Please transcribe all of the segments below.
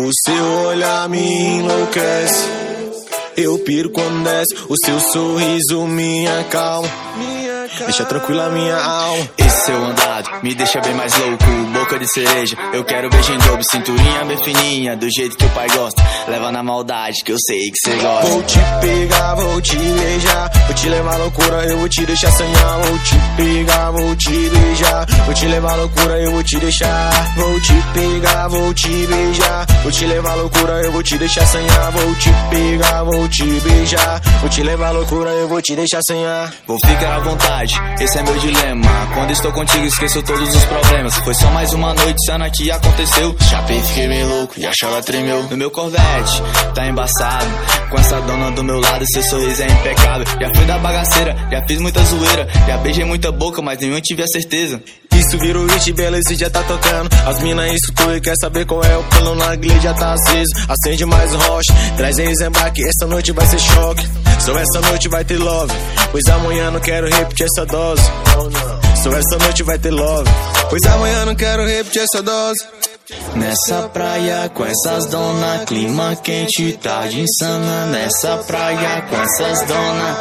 O seu olhar me enlouquece, eu piro quando desce. O seu sorriso me acalma, deixa tranquila minha alma. Esse seu andado me deixa bem mais louco, boca de cereja, eu quero beijo em dobro, cinturinha bem fininha, do jeito que o pai gosta, leva na maldade que eu sei que cê gosta. Vou te pegar, vou te beijar, vou te levar à loucura, eu vou te deixar sonhar. Vou te pegar, vou te beijar, vou te levar à loucura, eu vou te deixar. Vou te pegar, vou te beijar, vou te levar à loucura, eu vou te deixar sonhar. Vou te pegar, vou te beijar, vou te levar à loucura, eu vou te deixar sonhar. Vou ficar à vontade, esse é meu dilema, quando estou contigo esqueço todos os problemas. Foi só mais uma noite sana que aconteceu, chapei, fiquei meio louco e a chave tremeu. No meu Corvette, tá embaçado, com essa dona do meu lado, seu sorriso é impecável. Já fui da bagaceira, já fiz muita zoeira, já beijei muita boca, mas nenhum tive a certeza. Isso vira o hit, beleza, já tá tocando. As mina isso tu e quer saber qual é o plano. Na igreja já tá aceso, acende mais rocha, traz em embarque, essa noite vai ser choque. Só essa noite vai ter love, pois amanhã não quero repetir essa dose. Só essa noite vai ter love, pois amanhã não quero repetir essa dose. Nessa praia com essas dona, clima quente, tarde insana. Nessa praia com essas dona,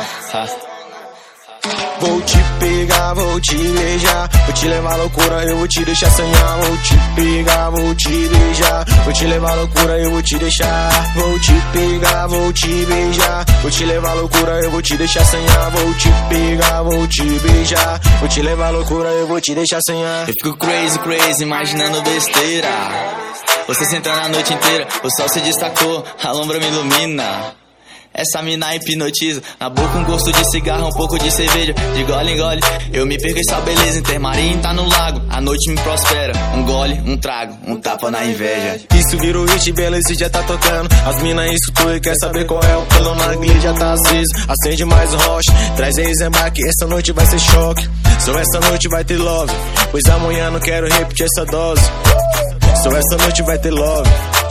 Vou te pegar, vou te beijar, vou te levar à loucura, eu vou te deixar sonhar. Vou te pegar, vou te beijar, vou te levar à loucura, eu vou te deixar. Vou te pegar, vou te beijar, vou te levar à loucura, eu vou te deixar sonhar. Vou te pegar, vou te beijar, vou te levar à loucura, eu vou te deixar sonhar. Eu fico crazy, crazy, imaginando besteira. Você sentando a noite inteira, o sol se destacou, a lombra me ilumina. Essa mina hipnotiza, na boca um gosto de cigarro, um pouco de cerveja, de gole em gole. Eu me perco essa beleza, Intermarinho tá no lago, a noite me prospera. Um gole, um trago, um tapa na inveja. Isso vira o hit, beleza, já tá tocando. As mina isso tu e quer saber qual é o plano. Na igreja já tá aceso, acende mais rocha, traz em embarque, essa noite vai ser choque. Só essa noite vai ter love, pois amanhã não quero repetir essa dose. Só essa noite vai ter love.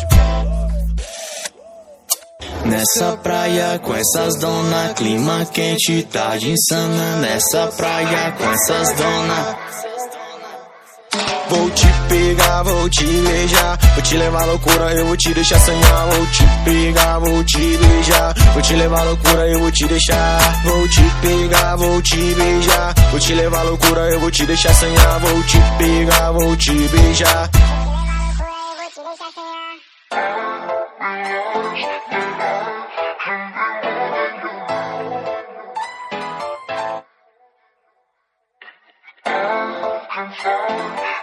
Nessa praia com essas dona, clima quente, tarde insana. Nessa praia com essas dona. Vou te pegar, vou te beijar, vou te levar à loucura, eu vou te deixar sonhar. Vou te pegar, vou te beijar, vou te levar à loucura, eu vou te deixar. Vou te pegar, vou te beijar, vou te levar à loucura, eu vou te deixar sonhar. Vou te pegar, vou te beijar. I'm sorry.